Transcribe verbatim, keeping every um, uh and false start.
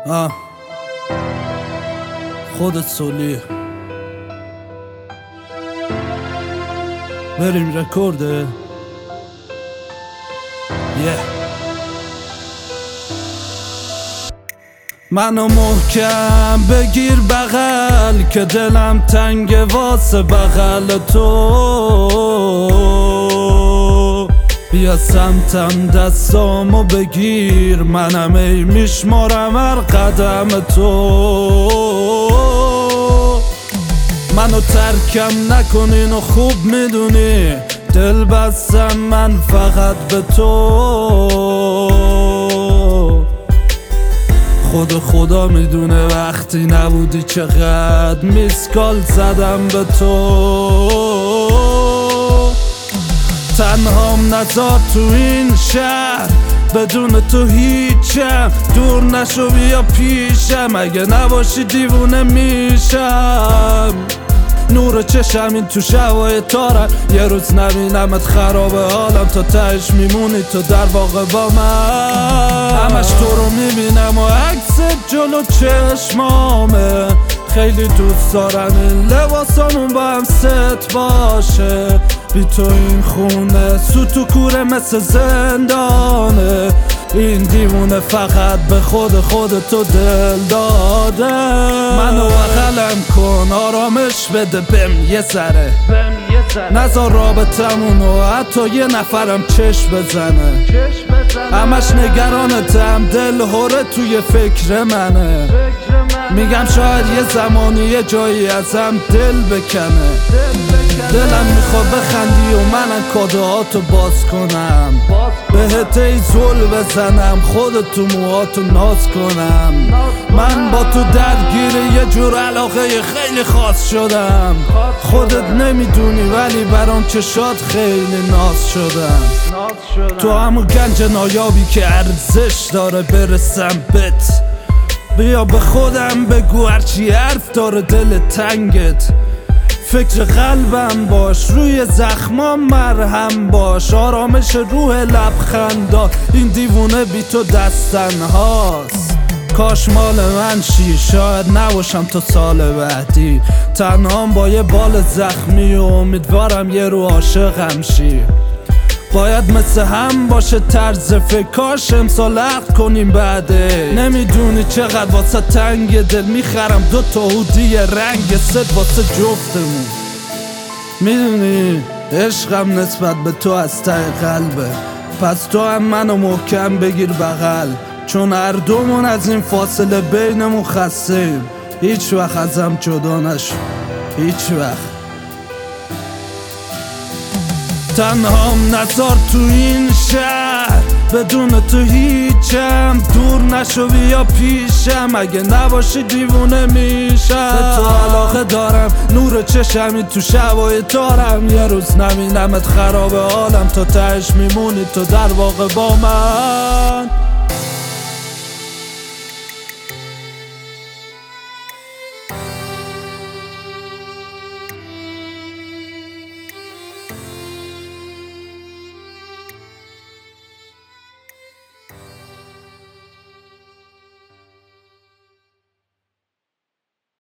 آه خودت سولی بریم رکورده یه منو محکم بگیر بغل که دلم تنگ واسه بغل تو بیا سمتم دستامو بگیر منم ای میشمارم هر قدم تو منو ترکم نکنین و خوب میدونی دل بستم من فقط به تو خود خدا میدونه وقتی نبودی چقدر میسکال زدم به تو تنهام نذار تو این شهر بدون تو هیچم دور نشو بیا پیشم اگه نباشی دیوونه میشم نور چشم این تو شبای تارم یه روز نبینمت خرابه حالم تا تهش میمونی تو در واقع با من همش تو رو میبینم و عکست جلو چشمامه خیلی دوست دارم این لباسامون با هم ست باشه بی تو این خونه سوت و کوره مثل زندانه این دیوونه فقط به خود خود تو دل داده منو بغلم کن آرامش بده بهم یه ذره نذار رابطمونو حتی یه نفرم چشم بزنه همش نگرانتم دل هره توی فکر منه میگم شاید یه زمانی یه جایی ازم دل بکنه دلم میخواد بخندی و منم کادوهاتو باز کنم بهت ای زل بزنم خودت تو موهاتو ناز کنم من با تو درگیر یه جور علاقه خیلی خاص شدم خودت نمیدونی ولی برام چشات خیلی ناز شدم تو همون گنج نایابی که ارزش داره برسم بت بیا به خودم بگو هرچی حرف داره دل تنگت فکر قلبم باش روی زخمام مرهم باش آرامش روح لبخندا این دیوونه بی تو دستن هاست کاش مال من شی شاید نباشم تا سال بعدی تنهام با یه بال زخمی و امیدوارم یه رو عاشقم شی باید مثل هم باشه طرز فکاش امسال عقد کنیم بعده نمیدونی چقدر واسه تنگ دل میخرم دو تا هودی رنگ ست واسه جفتمون میدونی عشقم نسبت به تو از ته قلبه پس تو هم منو محکم بگیر بغل چون هر دومون از این فاصله بینمون خسته‌ایم هیچ وقت ازم جدا نشو هیچ وقت تنهام نذار تو این شهر بدون تو هیچم دور نشو بیا پیشم اگه نباشی دیوونه میشم به تو علاقه دارم نور چشمی تو شبای تارم یه روز نبینمت خرابه حالم تا تهش میمونی تو در واقع با من